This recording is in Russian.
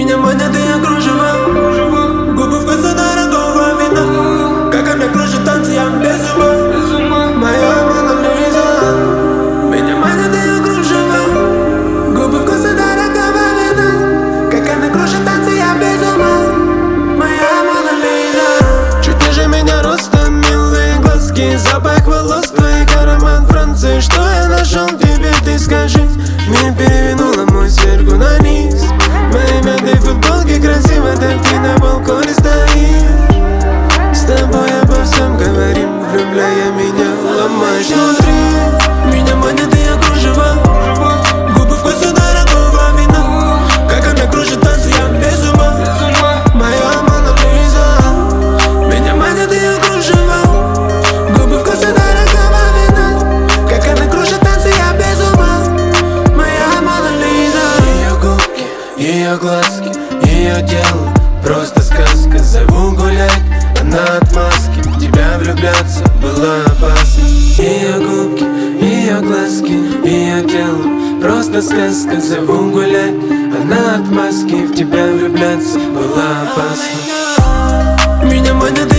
Меня манят и окруживают губы вкуса дорогого вина. Как она кружит танцы, я без ума. Моя Мона Лиза. Меня манят и окруживают губы вкуса дорогого вина. Как она кружит танцы, я без ума. Моя Мона Лиза. Чуть ниже меня ростом, милые глазки, запах волос твоих, аромат Франции. Что я нашел в тебе, ты скажи. Не перевернула мой сверху на низ. В моей мятной футболке красиво, так ты на балконе стоишь. С тобой обо всем говорим, влюбляя меня, ломаешь внутри. Меня манят и окруживают губы вкуса дорогого вина. Как она кружит танцы, я без ума. Моя Мона Лиза. Меня манят и окруживают губы вкуса дорогого вина. Как она кружит танцы, я без ума. Моя Мона Лиза. Ее губки, ее глазки, ее тело просто сказка. Зову гулять, она отмазки. В тебя влюбляться было опасно. Ее губки, ее глазки, ее тело просто сказка. Зову гулять, она отмазки. В тебя влюбляться было опасно. Меня манят